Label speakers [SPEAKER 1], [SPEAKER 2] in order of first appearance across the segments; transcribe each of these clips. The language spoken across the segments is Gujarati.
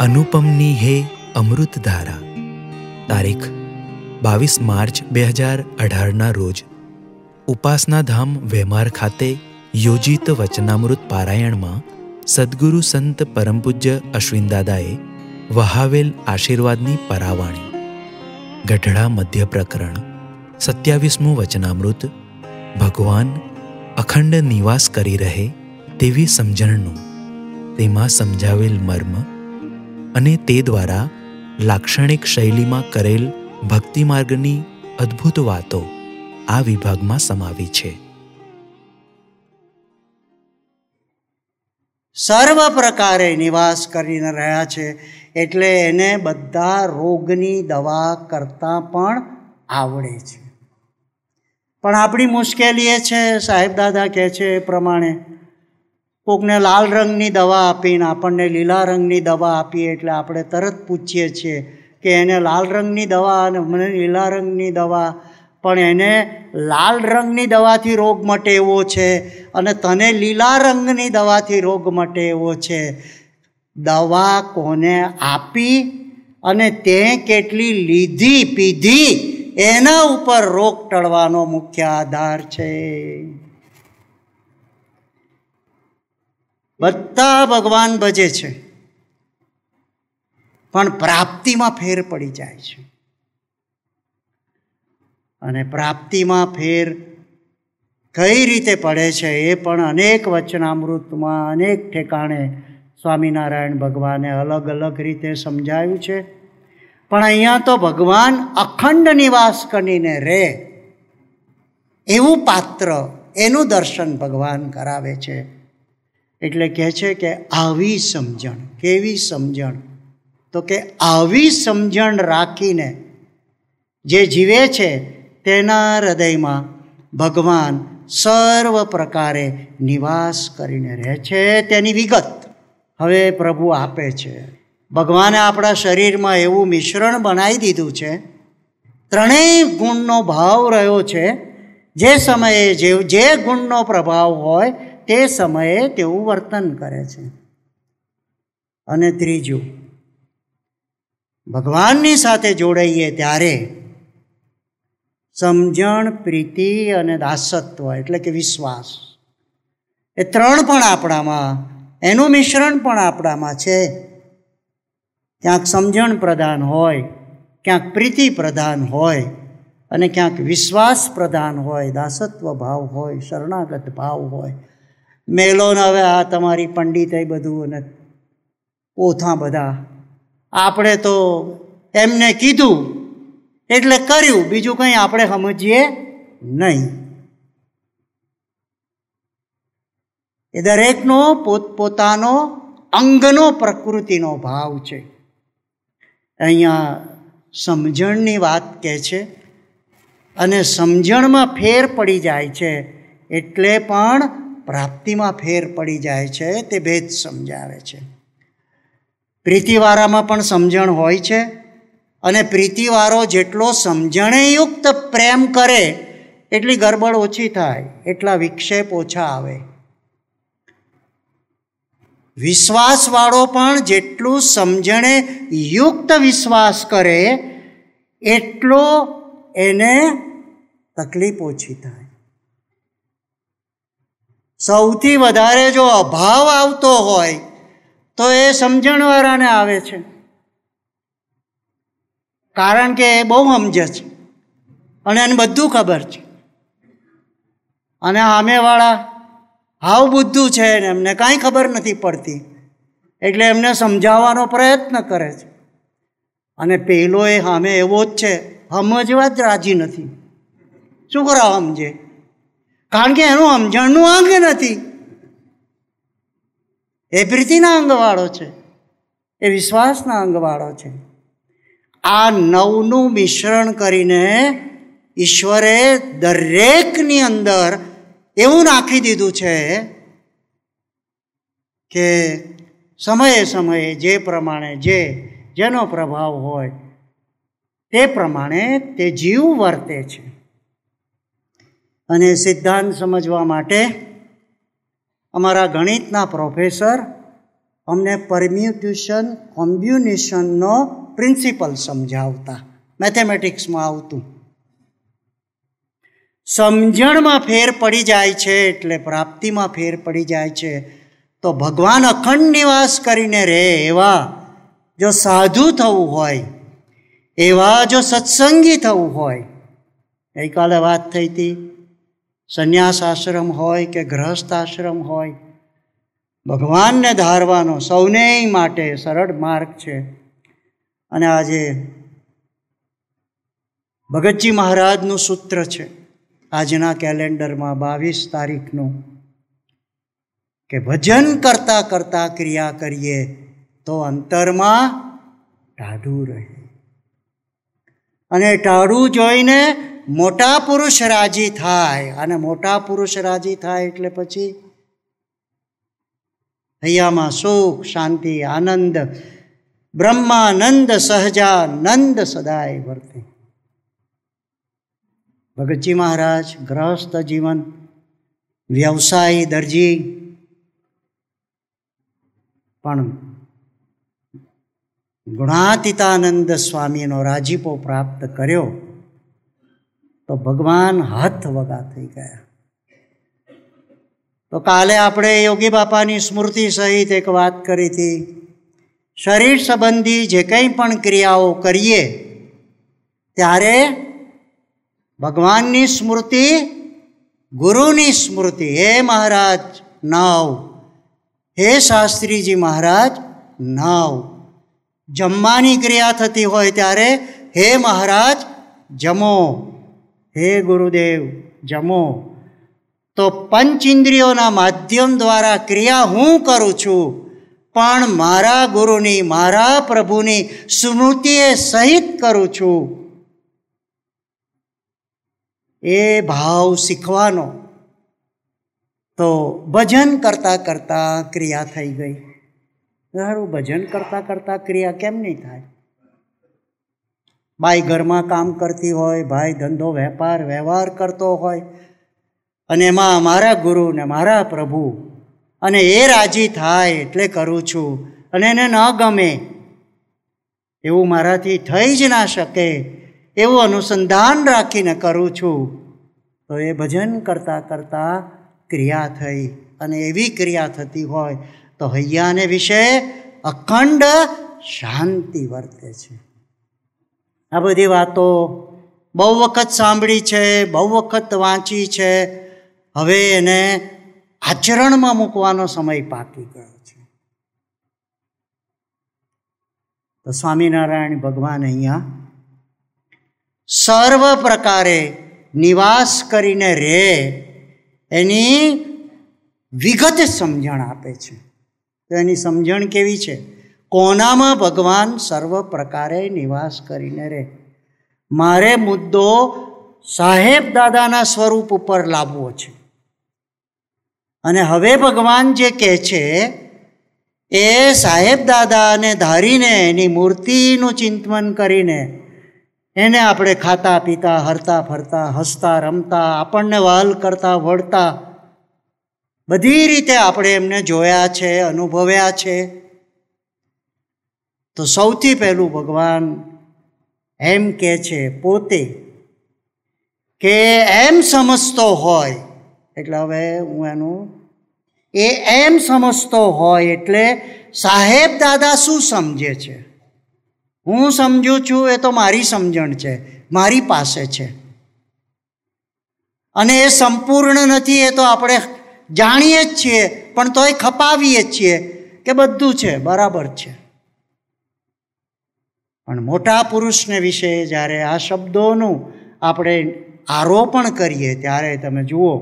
[SPEAKER 1] અનુપમની હે અમૃતધારા. તારીખ 22 માર્ચ 2018ના રોજ ઉપાસના ધામ વેમાર ખાતે યોજિત વચનામૃત પારાયણમાં સદ્ગુરુ સંત પરમપૂજ્ય અશ્વિનદાદાએ વહાવેલ આશીર્વાદની પરાવાણી. ગઢડા મધ્ય પ્રકરણ 27મું વચનામૃત. ભગવાન અખંડ નિવાસ કરી રહે તેવી સમજણનું, તેમાં સમજાવેલ મર્મ અને તે દ્વારા લાક્ષણિક શૈલીમાં કરેલ ભક્તિ માર્ગની અદ્ભુત વાતો આ વિભાગમાં સમાવી છે.
[SPEAKER 2] સર્વ પ્રકારે નિવાસ કરીને રહ્યા છે એટલે એને બધા રોગની દવા કરતાં પણ આવડે છે. પણ આપણી મુશ્કેલી એ છે, સાહેબ દાદા કહે છે એ પ્રમાણે, કોકને લાલ રંગની દવા આપીને આપણને લીલા રંગની દવા આપીએ એટલે આપણે તરત પૂછીએ છીએ કે એને લાલ રંગની દવા અને મને લીલા રંગની દવા. પણ એને લાલ રંગની દવાથી રોગ મટે એવો છે અને તને લીલા રંગની દવાથી રોગ મટે એવો છે. દવા કોને આપી અને તે કેટલી લીધી પીધી એના ઉપર રોગ ટળવાનો મુખ્ય આધાર છે. બધા ભગવાન ભજે છે પણ પ્રાપ્તિમાં ફેર પડી જાય છે. અને પ્રાપ્તિમાં ફેર કઈ રીતે પડે છે એ પણ અનેક વચનામૃતમાં અનેક ઠેકાણે સ્વામિનારાયણ ભગવાને અલગ અલગ રીતે સમજાવ્યું છે. પણ અહીંયા તો ભગવાન અખંડ નિવાસ કરીને રહે એવું પાત્ર, એનું દર્શન ભગવાન કરાવે છે. એટલે કહે છે કે આવી સમજણ. કેવી સમજણ? તો કે આવી સમજણ રાખીને જે જીવે છે તેના હૃદયમાં ભગવાન સર્વ પ્રકારે નિવાસ કરીને રહે છે. તેની વિગત હવે પ્રભુ આપે છે. ભગવાને આપણા શરીરમાં એવું મિશ્રણ બનાવી દીધું છે, ત્રણેય ગુણનો ભાવ રહ્યો છે. જે સમયે જે ગુણનો પ્રભાવ હોય તે સમયે તેવું વર્તન કરે છે. અને ત્રીજું, ભગવાનની સાથે જોડાઈએ ત્યારે સમજણ, પ્રીતિ અને દાસત્વ એટલે કે વિશ્વાસ, એ ત્રણ પણ આપણામાં, એનું મિશ્રણ પણ આપણામાં છે. ક્યાંક સમજણ પ્રધાન હોય, ક્યાંક પ્રીતિ પ્રધાન હોય અને ક્યાંક વિશ્વાસ પ્રધાન હોય, દાસત્વ ભાવ હોય, શરણાગત ભાવ હોય. મેલોને હવે આ તમારી પંડિત એ બધું અને પોથા બધા, આપણે તો એમને કીધું એટલે કર્યું, બીજું કંઈ આપણે સમજીએ નહીં. એ દરેકનો પોતપોતાનો અંગનો પ્રકૃતિનો ભાવ છે. અહીંયા સમજણની વાત કહે છે અને સમજણમાં ફેર પડી જાય છે એટલે પણ પ્રાપ્તિમાં ફેર પડી જાય છે, તે ભેદ સમજાવે છે. પ્રીતિવાળામાં પણ સમજણ હોય છે અને પ્રીતિવાળો જેટલો સમજણેયુક્ત પ્રેમ કરે એટલી ગરબડ ઓછી થાય, એટલા વિક્ષેપ ઓછા આવે. વિશ્વાસવાળો પણ જેટલું સમજણે યુક્ત વિશ્વાસ કરે એટલો એને તકલીફ ઓછી થાય. સૌથી વધારે જો અભાવ આવતો હોય તો એ સમજણવાળાને આવે છે, કારણ કે એ બહુ સમજે છે અને એને બધું ખબર છે. અને સામેવાળા હાવ બુદ્ધુ છે ને એમને કાંઈ ખબર નથી પડતી એટલે એમને સમજાવવાનો પ્રયત્ન કરે છે. અને પેલો એ સામે એવો જ છે, સમજવા જ રાજી નથી. શું કરાવ સમજે? કારણ કે એનું સમજણનું અંગ નથી. એ પ્રીતિના અંગવાળો છે, એ વિશ્વાસના અંગવાળો છે. આ નવનું મિશ્રણ કરીને ઈશ્વરે દરેકની અંદર એવું નાખી દીધું છે કે સમયે સમયે જે પ્રમાણે જેનો પ્રભાવ હોય તે પ્રમાણે તે જીવ વર્તે છે. અને સિદ્ધાંત સમજવા માટે અમારા ગણિતના પ્રોફેસર અમને પરમ્યુટેશન કોમ્બ્યુનેશનનો પ્રિન્સિપલ સમજાવતા, મેથેમેટિક્સમાં આવતું. સમજણમાં ફેર પડી જાય છે એટલે પ્રાપ્તિમાં ફેર પડી જાય છે. તો ભગવાન અખંડ નિવાસ કરીને રહે એવા જો સાધુ થવું હોય, એવા જો સત્સંગી થવું હોય, ગઈકાલે વાત થઈ હતી, સંન્યાસ આશ્રમ હોય કે ગૃહસ્થ આશ્રમ હોય, ભગવાનને ધારવાનો સૌને માટે સરળ માર્ગ છે. અને આજે ભગતજી મહારાજનું સૂત્ર છે આજના કેલેન્ડરમાં 22 તારીખનું, કે ભજન કરતાં કરતાં ક્રિયા કરીએ તો અંતરમાં ટાઢું રહે. અને ટાઢું જોઈને મોટા પુરુષ રાજી થાય, અને મોટા પુરુષ રાજી થાય એટલે પછી હૈયામાં સુખ, શાંતિ, આનંદ, બ્રહ્માનંદ, સહજાનંદ સદાય વર્તે. ભગતજી મહારાજ ગૃહસ્થ જીવન, વ્યવસાયી દરજી, પણ ગુણાતીતાનંદ સ્વામીનો રાજીપો પ્રાપ્ત કર્યો તો ભગવાન હાથ વગા થઈ ગયા. તો કાલે આપણે યોગી બાપાની સ્મૃતિ સહિત એક વાત કરી હતી. શરીર સંબંધી જે કંઈ પણ ક્રિયાઓ કરીએ ત્યારે ભગવાનની સ્મૃતિ, ગુરુની સ્મૃતિ. હે મહારાજ 9, હે શાસ્ત્રીજી મહારાજ 9. જમવાની ક્રિયા થતી હોય ત્યારે હે મહારાજ જમો, હે ગુરુદેવ જમો. તો પંચ ઇન્દ્રિયોના માધ્યમ દ્વારા ક્રિયા હું કરું છું, પણ મારા ગુરુની, મારા પ્રભુની સ્મૃતિએ સહિત કરું છું. એ ભાવ શીખવાનો. તો ભજન કરતાં કરતાં ક્રિયા થઈ ગઈ. સારું, ભજન કરતાં કરતાં ક્રિયા કેમ નહીં થાય? બાઈ ઘરમાં કામ કરતી હોય, ભાઈ ધંધો વેપાર વ્યવહાર કરતો હોય, અને એમાં મારા ગુરુ ને મારા પ્રભુ, અને એ રાજી થાય એટલે કરું છું, અને એને ન ગમે એવું મારાથી થઈ જ ના શકે એવું અનુસંધાન રાખીને કરું છું, તો એ ભજન કરતાં કરતાં ક્રિયા થઈ. અને એવી ક્રિયા થતી હોય તો હૈયાને વિશે અખંડ શાંતિ વર્તે છે. આ બધી વાતો બહુ વખત સાંભળી છે, બહુ વખત વાંચી છે. હવે એને આચરણમાં મૂકવાનો સમય પાકી ગયો છે. તો સ્વામિનારાયણ ભગવાન અહીંયા સર્વ પ્રકારે નિવાસ કરીને રહે એની વિગત સમજણ આપે છે. તો એની સમજણ કેવી છે? કોનામાં ભગવાન સર્વ પ્રકારે નિવાસ કરીને રહે. મારે મુદ્દો સાહેબ દાદાના સ્વરૂપ ઉપર લાવવો છે. અને હવે ભગવાન જે કહે છે એ સાહેબ દાદાને ધારીને, એની મૂર્તિનું ચિંતન કરીને, એને આપણે ખાતા પીતા, હરતા ફરતા, હસતા રમતા, આપણને વહાલ કરતા વળતા, બધી રીતે આપણે એમને જોયા છે, અનુભવ્યા છે. તો સૌથી પહેલું ભગવાન એમ કહે છે પોતે કે એમ સમજતો હોય, એટલે હવે હું એનું એમ સમજતો હોય એટલે સાહેબ દાદા શું સમજે છે? હું સમજું છું એ તો મારી સમજણ છે, મારી પાસે છે, અને એ સંપૂર્ણ નથી એ તો આપણે જાણીએ જ છીએ, પણ તોય ખપાવીએ જ છીએ કે બધું છે, બરાબર છે. પણ મોટા પુરુષને વિશે જ્યારે આ શબ્દોનું આપણે આરોપણ કરીએ ત્યારે તમે જુઓ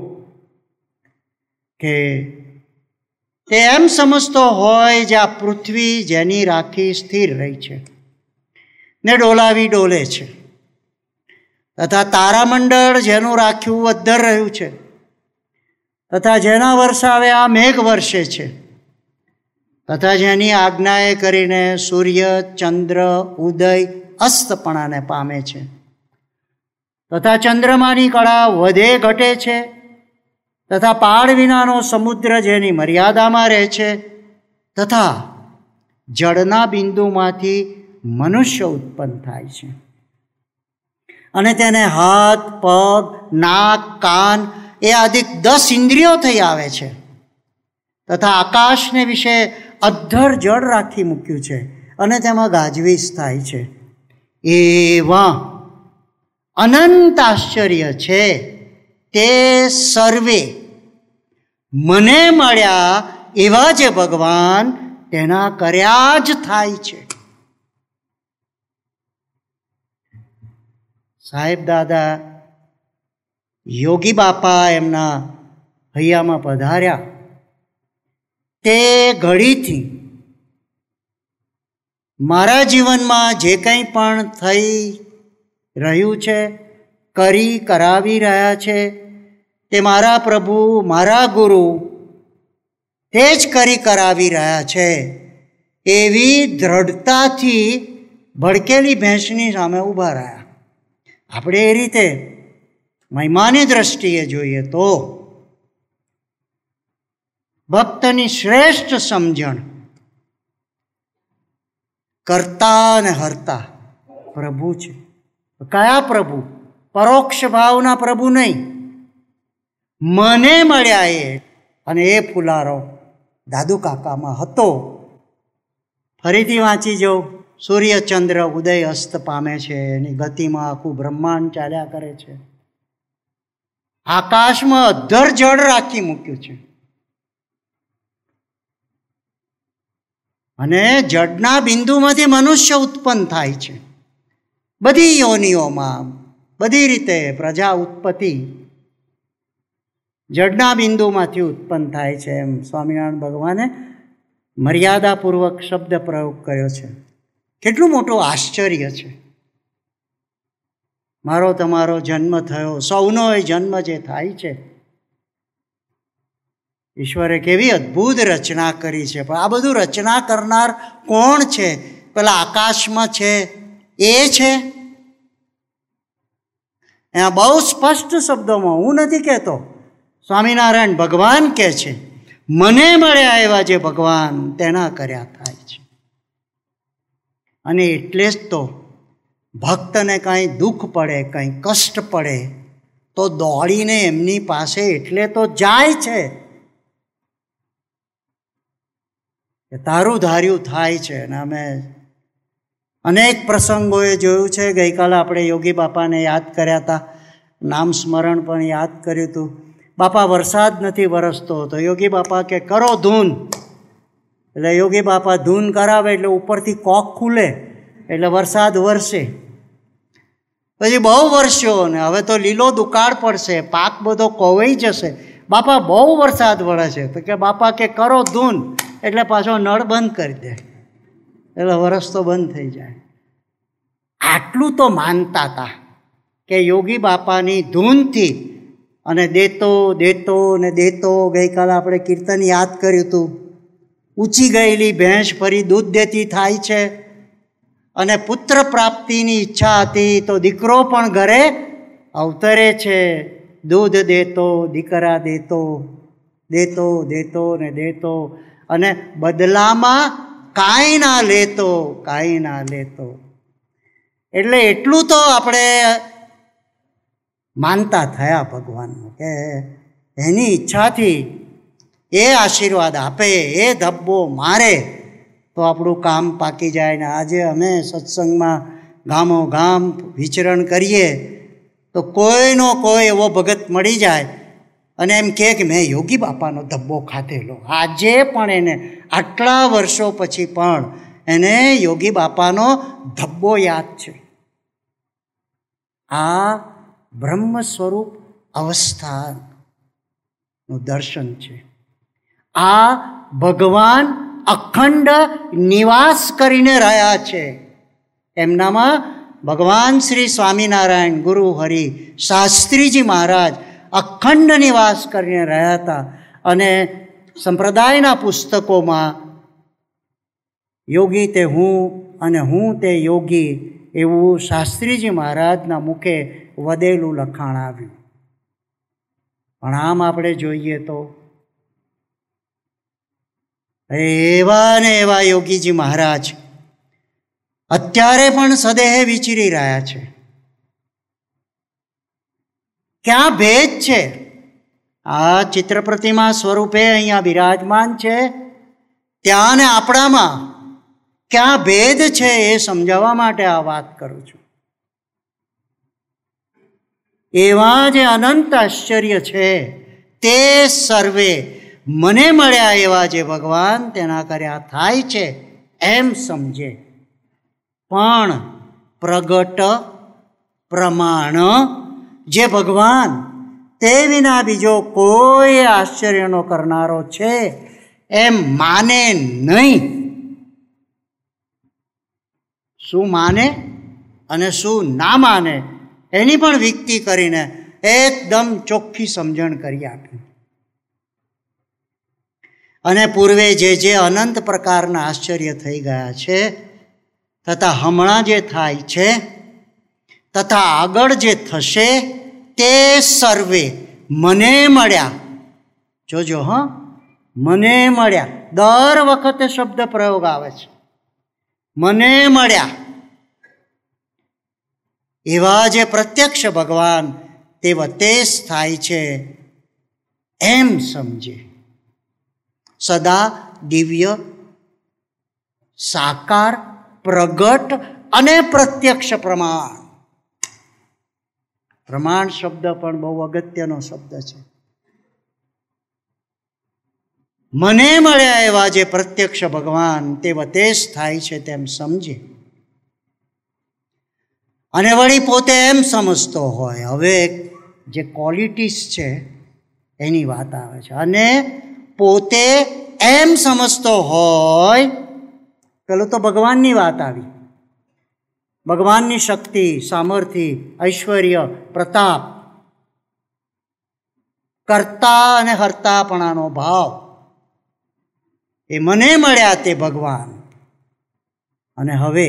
[SPEAKER 2] કે તે એમ સમજતો હોય જે આ પૃથ્વી જેની રાખી સ્થિર રહી છે ને ડોલાવી ડોલે છે, તથા તારામંડળ જેનું રાખ્યું અદ્ધર રહ્યું છે, તથા જેના વરસાવે આ મેઘ વર્ષે છે, તથા જેની આજ્ઞાએ કરીને સૂર્ય ચંદ્ર ઉદય અસ્તપણાને પામે છે, તથા ચંદ્રમાની કળા વધે ઘટે છે, તથા પાળ વિનાનો સમુદ્ર જેની મર્યાદામાં રહે છે, તથા જળના બિંદુમાંથી મનુષ્ય ઉત્પન્ન થાય છે અને તેને હાથ, પગ, નાક, કાન એ આદિ 10 ઇન્દ્રિયો થઈ આવે છે તથા આકાશને વિશે અધ્ધર જળ રાખી મૂક્યું છે અને તેમાં ગાજવીજ થાય છે. એવા અનંત આશ્ચર્ય છે તે સર્વે મને મળ્યા એવા જે ભગવાન તેના કર્યા જ થાય છે. સાહેબ દાદા યોગી બાપા એમના હૈયામાં પધાર્યા તે ઘડીથી મારા જીવનમાં જે કંઈ પણ થઈ રહ્યું છે, કરાવી રહ્યા છે, તે મારા પ્રભુ, મારા ગુરુ તે જ કરાવી રહ્યા છે એવી દ્રઢતાથી ભડકેલી ભેંસની સામે ઊભા રહ્યા. આપણે એ રીતે મહિમાની દ્રષ્ટિએ જોઈએ તો ભક્તની શ્રેષ્ઠ સમજણ કરતા અને હરતા પ્રભુ છે. કયા પ્રભુ? પરોક્ષ ભાવના પ્રભુ નહીં, મને મળ્યા એ. અને એ ફુલારો દાદુ કાકામાં હતો. ફરીથી વાંચી જાઉં. સૂર્ય ચંદ્ર ઉદય અસ્ત પામે છે, એની ગતિમાં આખું બ્રહ્માંડ ચાલ્યા કરે છે. આકાશમાં અધ્ધર જળ રાખી મૂક્યું છે અને જળના બિંદુમાંથી મનુષ્ય ઉત્પન્ન થાય છે. બધી યોનિઓમાં બધી રીતે પ્રજા ઉત્પત્તિ જળના બિંદુમાંથી ઉત્પન્ન થાય છે એમ સ્વામિનારાયણ ભગવાને મર્યાદાપૂર્વક શબ્દ પ્રયોગ કર્યો છે. કેટલું મોટું આશ્ચર્ય છે. મારો તમારો જન્મ થયો, સૌનો એ જન્મ જે થાય છે, ઈશ્વરે કેવી અદ્ભુત રચના કરી છે. પણ આ બધું રચના કરનાર કોણ છે? પેલા આકાશમાં છે એ છે. એમાં બહુ સ્પષ્ટ શબ્દોમાં, હું નથી કહેતો, સ્વામિનારાયણ ભગવાન કહે છે મને મળ્યા એવા જે ભગવાન તેના કર્યા થાય છે. અને એટલે જ તો ભક્તને કાંઈ દુઃખ પડે, કંઈ કષ્ટ પડે તો દોડીને એમની પાસે એટલે તો જાય છે કે તારું ધાર્યું થાય છે. અને અમે અનેક પ્રસંગોએ જોયું છે. ગઈકાલે આપણે યોગી બાપાને યાદ કર્યા હતા, નામ સ્મરણ પણ યાદ કર્યું હતું. બાપા વરસાદ નથી વરસતો તો યોગી બાપા કે કરો ધૂન, એટલે યોગી બાપા ધૂન કરાવે એટલે ઉપરથી કોક ખુલે એટલે વરસાદ વરસે. પછી બહુ વરસ્યો ને હવે તો લીલો દુકાળ પડશે, પાક બધો કોવાઈ જશે. બાપા બહુ વરસાદ વળે છે તો કે બાપા કે કરો ધૂન, એટલે પાછો નળ બંધ કરી દે એટલે વરસ તો બંધ થઈ જાય. આટલું તો માનતા હતા કે યોગી બાપાની ધૂનથી અને દેતો દેતો ને દેતો. ગઈકાલે આપણે કીર્તન યાદ કર્યું હતું, ઊંચી ગયેલી ભેંસ ફરી દૂધ દેતી થાય છે. અને પુત્ર પ્રાપ્તિની ઈચ્છા હતી તો દીકરો પણ ઘરે અવતરે છે. દૂધ દેતો, દીકરા દેતો, દેતો દેતો ને દેતો, અને બદલામાં કાંઈ ના લેતો, કાંઈ ના લેતો. એટલે એટલું તો આપણે માનતા થયા ભગવાનનું કે એની ઈચ્છાથી એ આશીર્વાદ આપે, એ ધબ્બો મારે તો આપણું કામ પાકી જાય. ને આજે અમે સત્સંગમાં ગામો ગામ વિચરણ કરીએ તો કોઈનો કોઈ એવો ભગત મળી જાય અને એમ કહે કે મેં યોગી બાપાનો ધબ્બો ખાધેલો. આજે પણ એને આટલા વર્ષો પછી પણ એને યોગી બાપાનો ધબ્બો યાદ છે. આ બ્રહ્મ સ્વરૂપ અવસ્થાનું દર્શન છે. આ ભગવાન અખંડ નિવાસ કરીને રહ્યા છે. એમનામાં ભગવાન શ્રી સ્વામિનારાયણ ગુરુ હરિ શાસ્ત્રીજી મહારાજ અખંડ નિવાસ કરીને રહ્યા હતા. અને સંપ્રદાયના પુસ્તકોમાં યોગી તે હું અને હું તે યોગી એવું શાસ્ત્રીજી મહારાજના મુખે વધેલું લખાણ આવ્યું. પણ આમ આપણે જોઈએ તો એવા ને એવા યોગીજી મહારાજ અત્યારે પણ સદેહે વિચરી રહ્યા છે. ક્યાં ભેદ છે? આ ચિત્ર પ્રતિમા સ્વરૂપે અહીંયા બિરાજમાન છે, ત્યાં ને આપણામાં ક્યાં ભેદ છે એ સમજાવવા માટે આ વાત કરું છું. એવા જે અનંત આશ્ચર્ય છે તે સર્વે મને મળ્યા એવા જે ભગવાન તેના કર્યા થાય છે એમ સમજે. પણ પ્રગટ પ્રમાણ જે ભગવાન તે વિના બીજો કોઈ આશ્ચર્યનો કરનારો છે એમ માને નહીં. શું માને અને શું ના માને એની પણ વિકતી કરીને એકદમ ચોખ્ખી સમજણ કરી આપી. અને પૂર્વે જે અનંત પ્રકારના આશ્ચર્ય થઈ ગયા છે, તથા હમણાં જે થાય છે, તથા આગળ જે થશે તે સર્વે મને મળ્યા. જોજો મને મળ્યા. દર વખતે શબ્દ પ્રયોગ આવે છે, મને મળ્યા. એવા જે પ્રત્યક્ષ ભગવાન તે વતેસ થાય છે એમ સમજે. સદા દિવ્ય, સાકાર, પ્રગટ અને પ્રત્યક્ષ પ્રમાણ. પ્રમાણ શબ્દ પણ બહુ અગત્યનો શબ્દ છે. મને મળ્યા એવા જે પ્રત્યક્ષ ભગવાન તે વતેસ થાય છે તેમ સમજે. અને વળી પોતે એમ સમજતો હોય. હવે જે ક્વોલિટીઝ છે એની વાત આવે છે. અને પોતે એમ સમજતો હોય, પેલું તો ભગવાનની વાત આવી. ભગવાનની શક્તિ, સામર્થ્ય, ઐશ્વર્ય, પ્રતાપ, કર્તા અને હર્તાપણાનો ભાવ, એ મને મળ્યા તે ભગવાન. અને હવે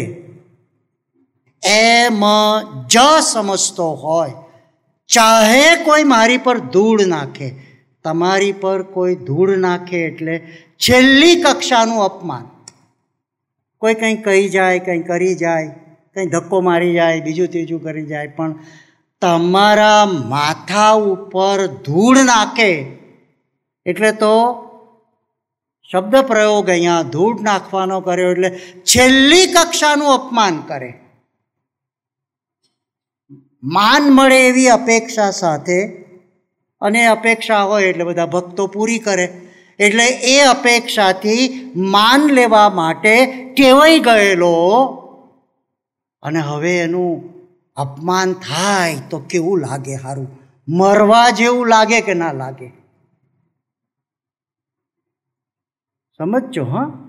[SPEAKER 2] એમ જ સમજતો હોય. ચાહે કોઈ મારી પર ધૂળ નાખે, તમારી પર કોઈ ધૂળ નાખે એટલે છેલ્લી કક્ષાનું અપમાન. કોઈ કંઈ કહી જાય, કંઈ કરી જાય, કંઈ ધક્કો મારી જાય, બીજું ત્રીજું કરી જાય, પણ તમારા માથા ઉપર ધૂળ નાખે એટલે તો શબ્દ પ્રયોગ અહીંયા ધૂળ નાખવાનો કર્યો એટલે છેલ્લી કક્ષાનું અપમાન કરે. માન મળે એવી અપેક્ષા સાથે, અને અપેક્ષા હોય એટલે બધા ભક્તો પૂરી કરે, એટલે એ અપેક્ષાથી માન લેવા માટે ટેવાઈ ગયેલો, અને હવે એનું અપમાન થાય તો કેવું લાગે? સારું, મરવા જેવું લાગે કે ના લાગે? સમજજો.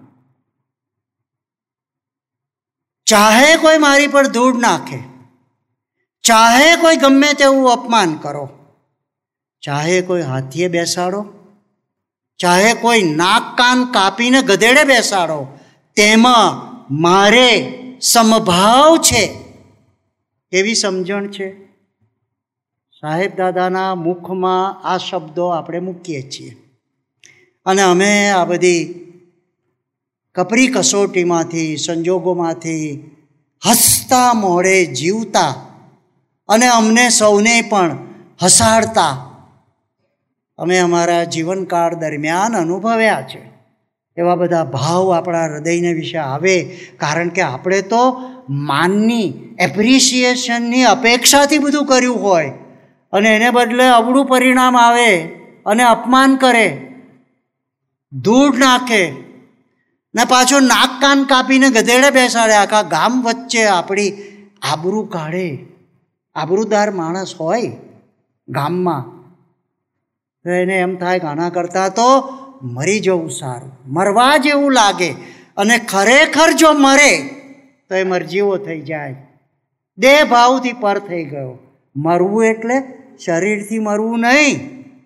[SPEAKER 2] ચાહે કોઈ મારી પર ધૂળ નાખે, ચાહે કોઈ ગમે તેવું અપમાન કરો, ચાહે કોઈ હાથીએ બેસાડો, ચાહે કોઈ નાક કાન કાપીને ગધેડે બેસાડો, તેમાં મારે સમભાવ છે. કેવી સમજણ છે? સાહેબ દાદાના મુખમાં આ શબ્દો આપણે મૂકીએ છીએ, અને અમે આ બધી કપરી કસોટીમાંથી, સંજોગોમાંથી હસતા મોઢે જીવતા અને અમને સૌને પણ હસાડતા અમે અમારા જીવનકાળ દરમિયાન અનુભવ્યા છે. એવા બધા ભાવ આપણા હૃદયને વિશે આવે, કારણ કે આપણે તો માનની, એપ્રિસિએશનની અપેક્ષાથી બધું કર્યું હોય, અને એને બદલે અવળું પરિણામ આવે અને અપમાન કરે, ધૂળ નાખે, ને પાછો નાક કાન કાપીને ગધેડે બેસાડે, આખા ગામ વચ્ચે આપણી આબરૂ કાઢે. આબરૂદાર માણસ હોય ગામમાં તો એને એમ થાય કે આના કરતાં તો મરી જવું સારું, મરવા જેવું લાગે. અને ખરેખર જો મરે તો એ મરજીવો થઈ જાય, દેહ ભાવથી પર થઈ ગયો. મરવું એટલે શરીરથી મરવું નહીં.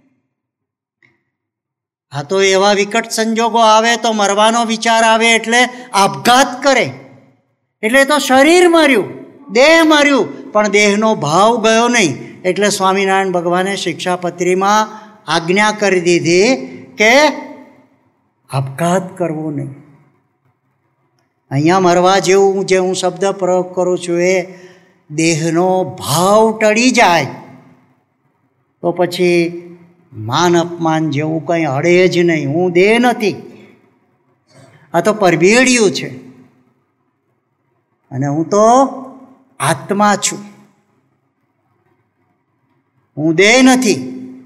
[SPEAKER 2] હા, તો એવા વિકટ સંજોગો આવે તો મરવાનો વિચાર આવે એટલે આપઘાત કરે, એટલે તો શરીર મર્યું, દેહ મર્યું, પણ દેહનો ભાવ ગયો નહીં. એટલે સ્વામિનારાયણ ભગવાને શિક્ષાપત્રીમાં આજ્ઞા કરી દીધી કે આપઘાત કરવો નહીં. અહીંયા મરવા જેવું જે હું શબ્દ પ્રયોગ કરું છું એ દેહનો ભાવ ટળી જાય તો પછી માન અપમાન જેવું કંઈ અડે જ નહીં. હું દેહ નથી, આ તો પરભેડિયું છે, અને હું તો આત્મા છું, હું દેહ નથી.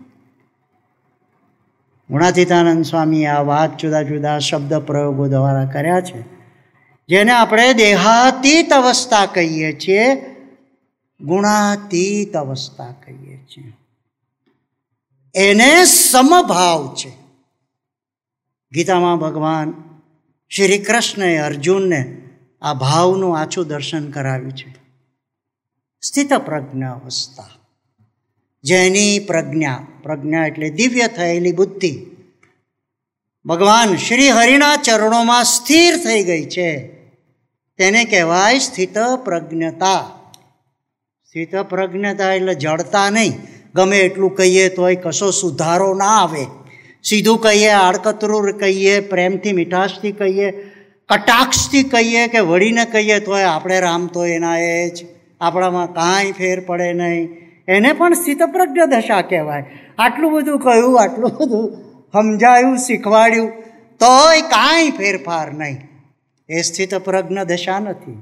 [SPEAKER 2] ગુણાતીતાનંદ સ્વામીએ આ વાત જુદા જુદા શબ્દ પ્રયોગો દ્વારા કર્યા છે, જેને આપણે દેહાતીત અવસ્થા કહીએ છીએ, ગુણાતીત અવસ્થા કહીએ છીએ. એને સમભાવ છે. ગીતામાં ભગવાન શ્રી કૃષ્ણએ અર્જુનને આ ભાવનું આછું દર્શન કરાવ્યું છે. સ્થિત પ્રજ્ઞ અવસ્થા, જેની પ્રજ્ઞા એટલે દિવ્ય થયેલી બુદ્ધિ ભગવાન શ્રી હરિના ચરણોમાં સ્થિર થઈ ગઈ છે, તેને કહેવાય સ્થિત પ્રજ્ઞતા. સ્થિત પ્રજ્ઞતા એટલે જડતા નહીં. ગમે એટલું કહીએ તોય કશો સુધારો ના આવે. સીધું કહીએ, આડકતરું કહીએ, પ્રેમથી મીઠાશથી કહીએ, કટાક્ષથી કહીએ કે વળીને કહીએ તોય આપણે રામ તો એના એ જ, આપણામાં કાંઈ ફેર પડે નહીં. એને પણ સ્થિતપ્રજ્ઞ દશા કહેવાય. આટલું બધું કહ્યું, આટલું બધું સમજાયું, શીખવાડ્યું, તોય કાંઈ ફેરફાર નહીં. એ સ્થિતપ્રજ્ઞ દશા નથી.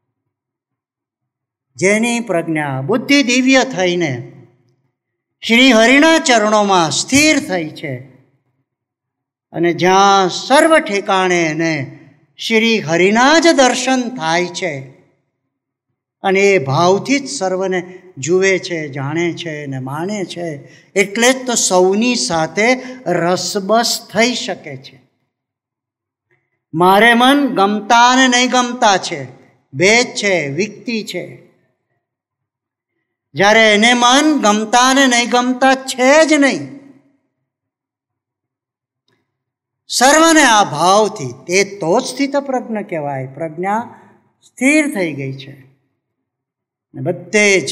[SPEAKER 2] જેની પ્રજ્ઞા બુદ્ધિ દિવ્ય થઈને શ્રી હરિના ચરણોમાં સ્થિર થઈ છે, અને જ્યાં સર્વ ઠેકાણે એને શ્રી હરિના જ દર્શન થાય છે, અને એ ભાવથી જ સર્વને જુએ છે, જાણે છે ને માણે છે, એટલે જ તો સૌની સાથે રસબસ થઈ શકે છે. મારે મન ગમતા અને નહીં ગમતા છે, ભેદ છે, વિકતી છે. જ્યારે એને મન ગમતા ને નહીં ગમતા છે જ નહીં, સર્વને આ ભાવથી, તે તો જ સ્થિત પ્રજ્ઞ કહેવાય. પ્રજ્ઞા સ્થિર થઈ ગઈ છે, ને બધે જ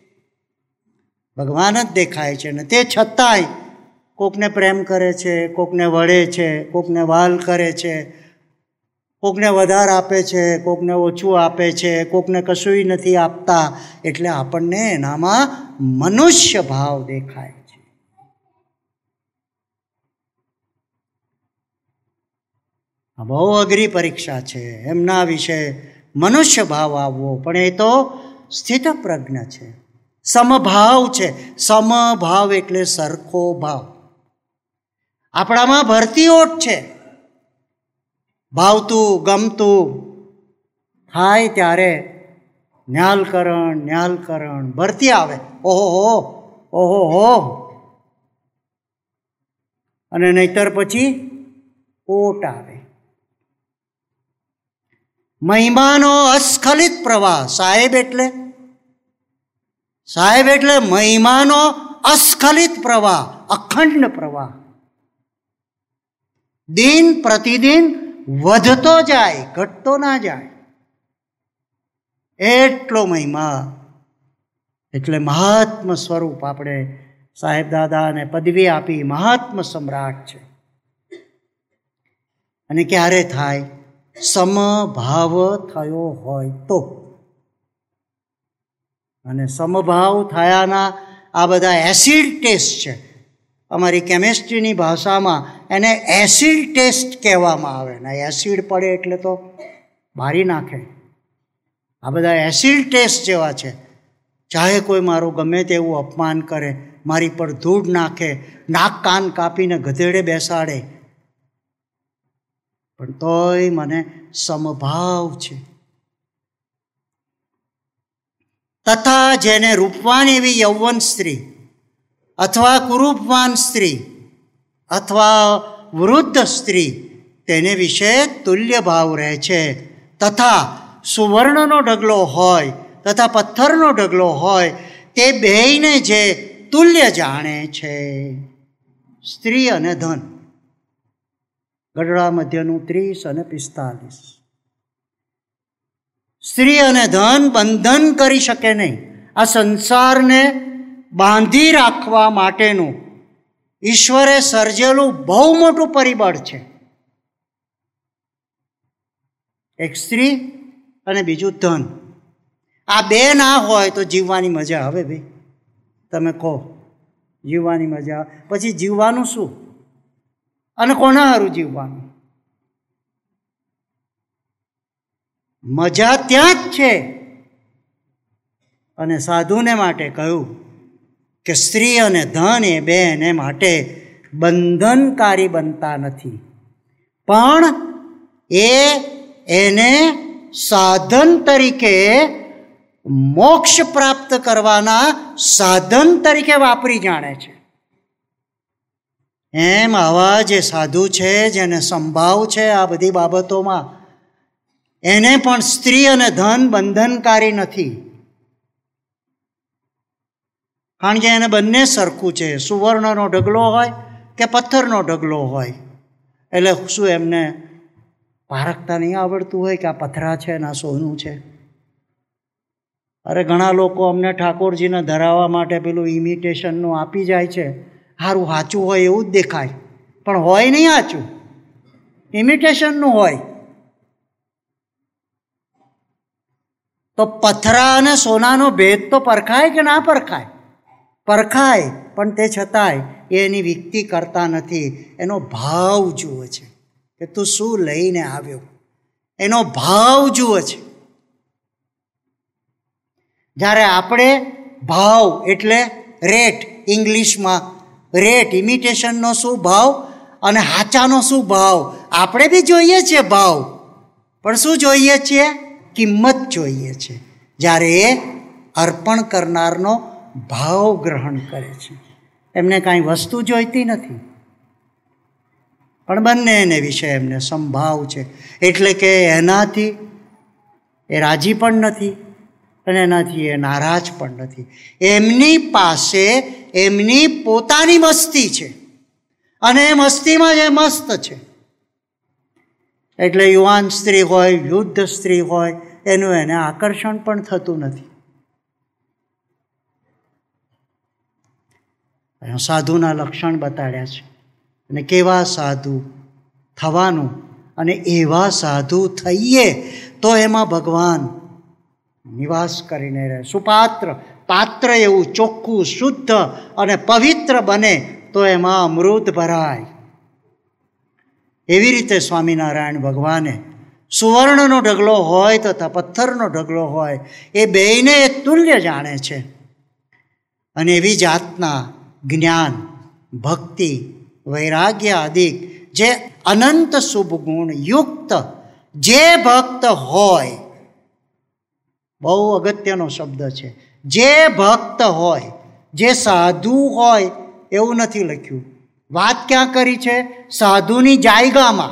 [SPEAKER 2] ભગવાન જ દેખાય છે. ને તે છતાંય કોકને પ્રેમ કરે છે, કોકને વળે છે, કોકને વાલ કરે છે, કોકને વધારે આપે છે, કોકને ઓછું આપે છે, કોકને કશુંય નથી આપતા. એટલે આપણને એનામાં મનુષ્ય ભાવ દેખાય છે. આ બહુ અઘરી પરીક્ષા છે, એમના વિશે મનુષ્ય ભાવ આવવો. પણ એ તો સ્થિત પ્રજ્ઞ છે, સમભાવ છે. સમભાવ એટલે સરખો ભાવ. આપણામાં ભરતી ઓટ છે. ભાવતું ગમતું થાય ત્યારે ન્યાલકરણ ભરતી આવે. ઓહો ઓહો હો, અને નહીતર પછી ઓટ આવે. મહિમાનો અસ્ખલિત પ્રવાહ. સાહેબ એટલે મહિમાનો અસ્ખલિત પ્રવાહ, અખંડ પ્રવાહ. દિન પ્રતિદિન વધતો જાય, ઘટતો ના જાય. એટલો મહિમા. એટલે મહાત્મ સ્વરૂપ આપણે સાહેબ દાદાને પદવી આપી મહાત્મ સમ્રાટ છે. અને ક્યારે થાય? સમભાવ થયો હોય તો. અને સમભાવ થયાના આ બધા એસિડ ટેસ્ટ છે. અમારી કેમેસ્ટ્રીની ભાષામાં એને એસિડ ટેસ્ટ કહેવામાં આવે. ને એસિડ પડે એટલે તો બારી નાખે. આ બધા એસિડ ટેસ્ટ જેવા છે. ચાહે કોઈ મારું ગમે તેવું અપમાન કરે, મારી પર ધૂળ નાખે, નાક કાન કાપીને ગધેડે બેસાડે, પણ તોય મને સમભાવ છે. તથા જેને રૂપવાન એવી યૌવન સ્ત્રી અથવા કુરૂપવાન સ્ત્રી અથવા વૃદ્ધ સ્ત્રી, તેને વિશે તુલ્ય ભાવ રહે છે. તથા સુવર્ણનો ઢગલો હોય તથા પથ્થરનો ઢગલો હોય, તે બેયને જે તુલ્ય જાણે છે. સ્ત્રી અને ધન. ગઢડા મધ્યનું 30 અને 45. સ્ત્રી અને ધન બંધન કરી શકે નહીં. આ સંસારને બાંધી રાખવા માટેનું ઈશ્વરે સર્જેલું બહુ મોટું પરિબળ છે. એક સ્ત્રી અને બીજું ધન. આ બે ના હોય તો જીવવાની મજા આવે ભાઈ? તમે કહો, જીવવાની મજા આવે? પછી જીવવાનું શું અને કોના હારું જીવવાનું? મજા ત્યાં જ છે. અને સાધુને માટે કહ્યું કે સ્ત્રી અને ધન એ બે એને માટે બંધનકારી બનતા નથી, પણ એને સાધન તરીકે, મોક્ષ પ્રાપ્ત કરવાના સાધન તરીકે વાપરી જાણે છે. એમ આવા જે સાધુ છે, જેને સંભાવ છે આ બધી બાબતોમાં, એને પણ સ્ત્રી અને ધન બંધનકારી નથી. કારણ કે એને બંને સરખું છે. સુવર્ણનો ઢગલો હોય કે પથ્થરનો ઢગલો હોય, એટલે શું એમને પારખતા નહીં આવડતું હોય કે આ પથરા છે ને આ સોનું છે? અરે ઘણા લોકો અમને ઠાકોરજીને ધરાવવા માટે પેલું ઇમિટેશનનું આપી જાય છે. સારું સાચું હોય એવું જ દેખાય, પણ હોય નહીં સાચું, ઇમિટેશનનું હોય. તો પથરા અને સોનાનો ભેદ તો પરખાય કે ના પરખાય? પરખાય, પણ તે છતાંય એની વિકૃતિ કરતા નથી. એનો ભાવ જુએ છે કે તું શું લઈને આવ્યો, એનો ભાવ જુએ છે. જ્યારે આપણે ભાવ એટલે રેટ, ઇંગ્લિશમાં રેટ, ઇમિટેશનનો શું ભાવ અને હાચાનો શું ભાવ? આપણે બી જોઈએ છીએ ભાવ, પણ શું જોઈએ છીએ? કિંમત જોઈએ છે. જ્યારે એ અર્પણ કરનારનો ભાવ ગ્રહણ કરે છે, એમને કાંઈ વસ્તુ જોઈતી નથી, પણ બંનેને વિશે એમને સંભાવ છે. એટલે કે એનાથી એ રાજી પણ નથી અને એનાથી એ નારાજ પણ નથી. એમની પાસે એમની પોતાની મસ્તી છે અને એ મસ્તીમાં જે મસ્ત છે. એટલે યુવાન સ્ત્રી હોય, વૃદ્ધ સ્ત્રી હોય, એનું એને આકર્ષણ પણ થતું નથી. સાધુના લક્ષણ બતાડ્યા છે અને કેવા સાધુ થવાનું, અને એવા સાધુ થઈએ તો એમાં ભગવાન નિવાસ કરીને રહે. સુપાત્ર, પાત્ર એવું ચોખ્ખું, શુદ્ધ અને પવિત્ર બને તો એમાં અમૃત ભરાય. એવી રીતે સ્વામિનારાયણ ભગવાને સુવર્ણનો ઢગલો હોય તથા પથ્થરનો ઢગલો હોય, એ બેયને તુલ્ય જાણે છે. અને એવી જાતના જ્ઞાન, ભક્તિ, વૈરાગ્ય આદિ જે અનંત શુભ ગુણ યુક્ત જે ભક્ત હોય, બહુ અગત્યનો શબ્દ છે, જે ભક્ત હોય, જે સાધુ હોય એવું નથી લખ્યું. વાત ક્યાં કરી છે? સાધુની જાયગામાં.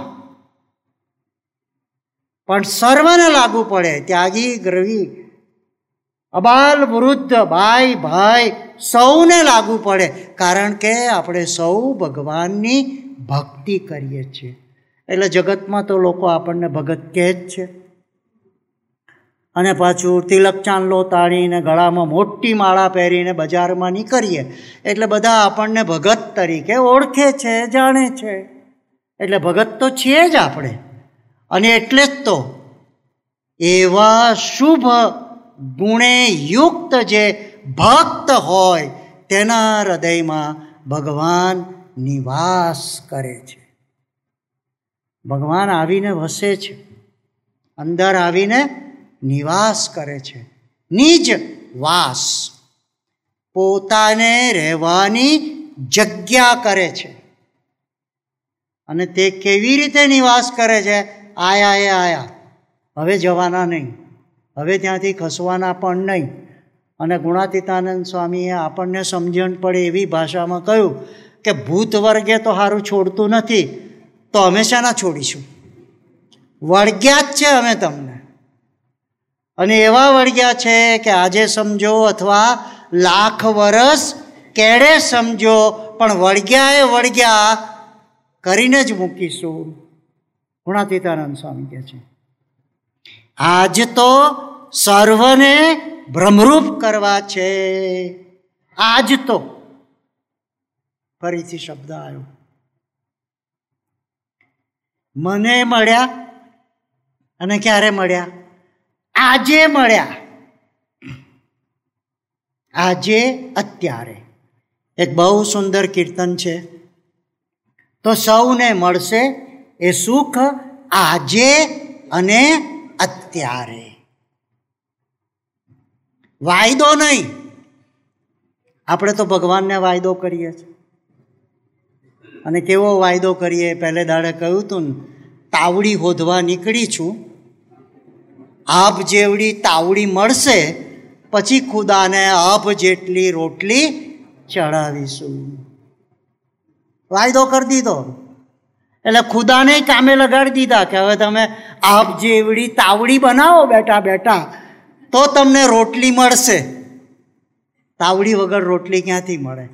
[SPEAKER 2] પણ સર્વને લાગુ પડે, ત્યાગી, ગ્રહી, અબાલ, વૃદ્ધ, ભાઈ સૌને લાગુ પડે. કારણ કે આપણે સૌ ભગવાનની ભક્તિ કરીએ છીએ. એટલે જગતમાં તો લોકો આપણને ભગત કહે જ છે. અને પાછું તિલક ચાંદલો તાળીને ગળામાં મોટી માળા પહેરીને બજારમાં નીકળીએ એટલે બધા આપણને ભગત તરીકે ઓળખે છે, જાણે છે. એટલે ભગત તો છીએ જ આપણે. અને એટલે જ તો એવા શુભ ગુણે યુક્ત જે ભક્ત હોય તેના હૃદયમાં ભગવાન નિવાસ કરે છે. ભગવાન આવીને વસે છે, અંદર આવીને નિવાસ કરે છે. નિજ વાસ, પોતાને રહેવાની જગ્યા કરે છે. અને તે કેવી રીતે નિવાસ કરે છે? આયા, હવે જવાના નહીં, હવે ત્યાંથી ખસવાના પણ નહીં. અને ગુણાતીતાનંદ સ્વામીએ આપણને સમજણ પડે એવી ભાષામાં કહ્યું કે ભૂત વર્ગે તો સારું છોડતું નથી, તો અમે શાના છોડીશું? વળગ્યા જ છે અમે તમને. અને એવા વળગ્યા છે કે આજે સમજો અથવા લાખ વર્ષ કેળે સમજો, પણ વળગ્યા એ વળગ્યા કરીને જ મૂકીશું. ગુણાતીતાનંદ સ્વામી કહે છે આજ તો સર્વને ભ્રમરૂપ કરવા છે. આજ તો ફરીથી શબ્દ આવ્યો. મને મળ્યા અને ક્યારે મળ્યા? આજે મળ્યા. આજે, અત્યારે. એક બહુ સુંદર કીર્તન છે, તો સૌને મળશે એ સુખ આજે અને અત્યારે. વાયદો નહીં. આપણે તો ભગવાનને વાયદો કરીએ છીએ. અને કેવો વાયદો કરીએ? પહેલે દાડે કહ્યું હતું ને, તાવડી હોધવા નીકળી છું, આભ જેવડી તાવડી મળશે, પછી ખુદાને આભ જેટલી રોટલી ચડાવીશું. વાયદો કરી દીધો. એટલે ખુદાને કામે લગાડી દીધા કે હવે તમે આભ જેવડી તાવડી બનાવો બેઠા બેઠા, તો તમને રોટલી મળશે. તાવડી વગર રોટલી ક્યાંથી મળે?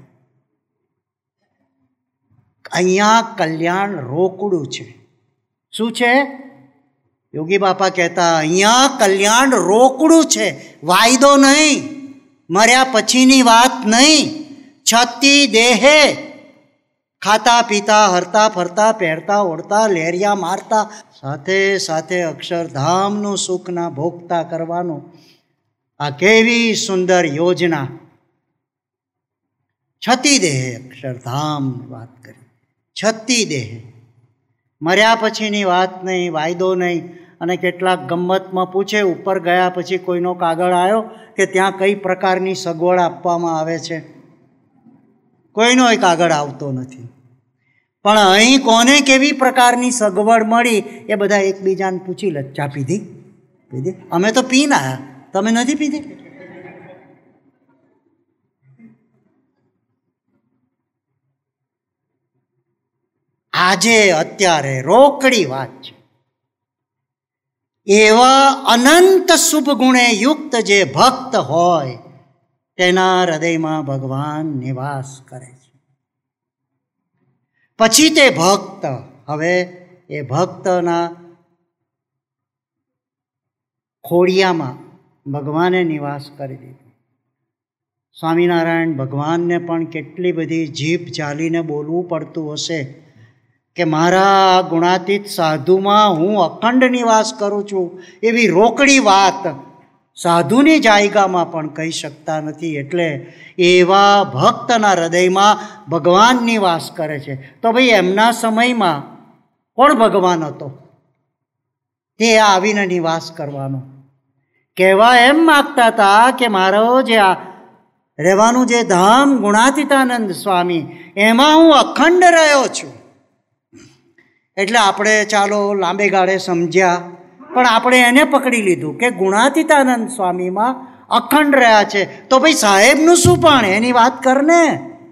[SPEAKER 2] અહીંયા કલ્યાણ રોકડું છે. શું છે? યોગી બાપા કહેતા, અહીંયા કલ્યાણ રોકડું છે, વાયદો નહીં, મર્યા પછીની વાત નહીં. છતી દેહે, ખાતા પીતા હરતા ફરતા પહેરતા ઓઢતા લહેરિયા મારતા, સાથે સાથે અક્ષરધામનું સુખના ભોગતા કરવાનું. આ કેવી સુંદર યોજના. છતી દેહે, અક્ષરધામની વાત કરી. છતી દેહે, મર્યા પછીની વાત નહીં, વાયદો નહીં. અને કેટલાક ગમ્મતમાં પૂછે, ઉપર ગયા પછી કોઈનો કાગળ આવ્યો કે ત્યાં કઈ પ્રકારની સગવડ આપવામાં આવે છે? કોઈનો કાગળ આવતો નથી. પણ અહીં કોને કેવી પ્રકારની સગવડ મળી એ બધા એકબીજાને પૂછી લે. ચા પીધી? પીધી? અમે તો પીને આવ્યા, તમે નથી પીધી? આજે, અત્યારે રોકડી વાત છે. એવા અનંત શુભ ગુણે યુક્ત જે ભક્ત હોય તેના હૃદયમાં ભગવાન નિવાસ કરે છે. પછી તે ભક્ત, હવે એ ભક્તના ખોડિયામાં ભગવાને નિવાસ કરી દીધો. સ્વામિનારાયણ ભગવાનને પણ કેટલી બધી જીભ ચાલીને બોલવું પડતું હશે કે મારા ગુણાતીત સાધુમાં હું અખંડ નિવાસ કરું છું. એવી રોકડી વાત સાધુની જાયગામાં પણ કહી શકતા નથી. એટલે એવા ભક્તના હૃદયમાં ભગવાન નિવાસ કરે છે. તો ભાઈ, એમના સમયમાં કોણ ભગવાન હતો? તે આવીને નિવાસ કરવાનો. કહેવા એમ માગતા હતા કે મારો જે આ રહેવાનું જે ધામ ગુણાતીતાનંદ સ્વામી, એમાં હું અખંડ રહ્યો છું. એટલે આપણે ચાલો લાંબે ગાળે સમજ્યા, પણ આપણે એને પકડી લીધું કે ગુણાતીતાનંદ સ્વામીમાં અખંડ રહ્યા છે. તો ભાઈ સાહેબનું શું? પણ એની વાત કરને.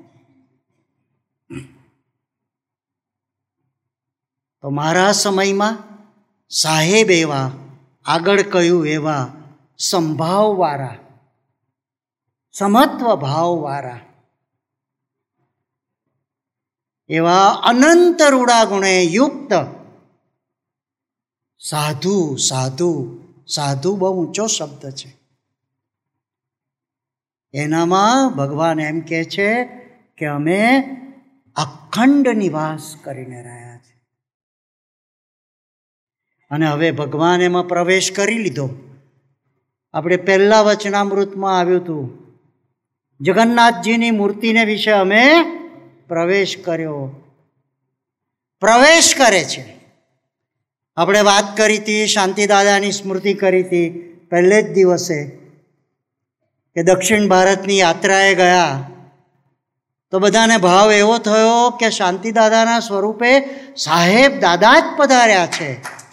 [SPEAKER 2] તો મારા સમયમાં સાહેબ એવા, આગળ કહ્યું એવા સંભાવવાળા, સમત્વ ભાવવાળા, એવા અનંત રૂડા ગુણે યુક્ત સાધુ. સાધુ, સાધુ બહુ ઊંચો શબ્દ છે. એનામાં ભગવાન એમ કહે છે કે અમે અખંડ નિવાસ કરીને રહ્યા છે. અને હવે ભગવાન એમાં પ્રવેશ કરી લીધો. આપણે પહેલા વચનામૃતમાં આવ્યું હતું, જગન્નાથજીની મૂર્તિને વિશે અમે પ્રવેશ કર્યો. પ્રવેશ કરે છે. આપણે વાત કરી હતી, શાંતિદાદાની સ્મૃતિ કરી હતી પહેલે જ દિવસે કે દક્ષિણ ભારતની યાત્રાએ ગયા તો બધાને ભાવ એવો થયો કે શાંતિદાદાના સ્વરૂપે સાહેબ દાદા જ પધાર્યા છે.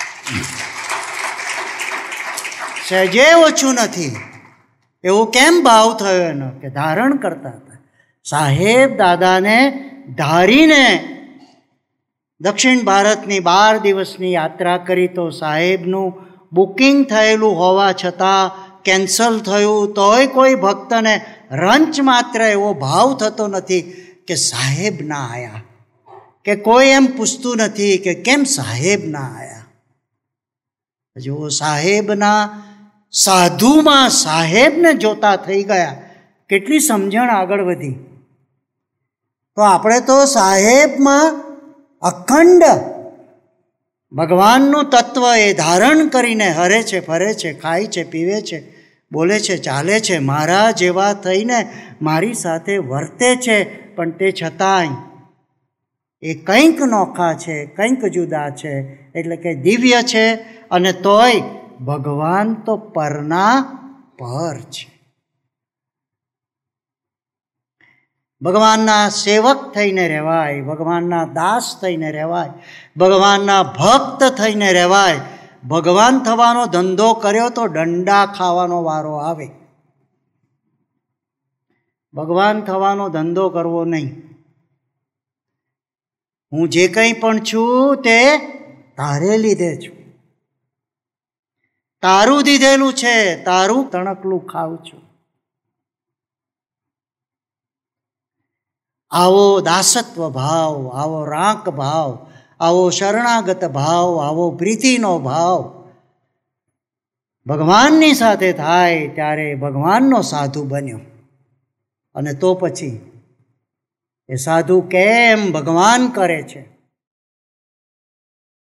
[SPEAKER 2] સહેજે ઓછું નથી. એવું કેમ ભાવ થયો એનો? કે ધારણ કરતા હતા. સાહેબ દાદાને ધારીને દક્ષિણ ભારતની 12 દિવસની યાત્રા કરી. તો સાહેબનું બુકિંગ થયેલું હોવા છતાં કેન્સલ થયું, તોય કોઈ ભક્તને રંચ માત્ર એવો ભાવ થતો નથી કે સાહેબ ના આવ્યા, કે કોઈ એમ પૂછતું નથી કે કેમ સાહેબ ના આવ્યા. જો સાહેબના સાધુમાં સાહેબને જોતા થઈ ગયા, કેટલી સમજણ આગળ વધી. તો આપણે તો સાહેબમાં અખંડ ભગવાનનું તત્વ એ ધારણ કરીને હરે છે, ફરે છે, ખાય છે, પીવે છે, બોલે છે, ચાલે છે, મારા જેવા થઈને મારી સાથે વર્તે છે, પણ તે છતાંય એ કંઈક નોખા છે, કંઈક જુદા છે, એટલે કે દિવ્ય છે. અને તોય ભગવાન તો પરના પર છે. ભગવાનના સેવક થઈને રહેવાય, ભગવાનના દાસ થઈને રહેવાય, ભગવાનના ભક્ત થઈને રહેવાય. ભગવાન થવાનો ધંધો કર્યો તો દંડા ખાવાનો વારો આવે. ભગવાન થવાનો ધંધો કરવો નહીં. હું જે કંઈ પણ છું તે તારે લીધે છું, તારું દીધેલું છે, તારું તણકલું ખાઉં છું. આવો દાસત્વ ભાવ, આવો રાંક ભાવ, આવો શરણાગત ભાવ, આવો પ્રીતિનો ભાવ ભગવાનની સાથે થાય ત્યારે ભગવાનનો સાધુ બન્યો. અને તો પછી એ સાધુ કેમ ભગવાન કરે છે,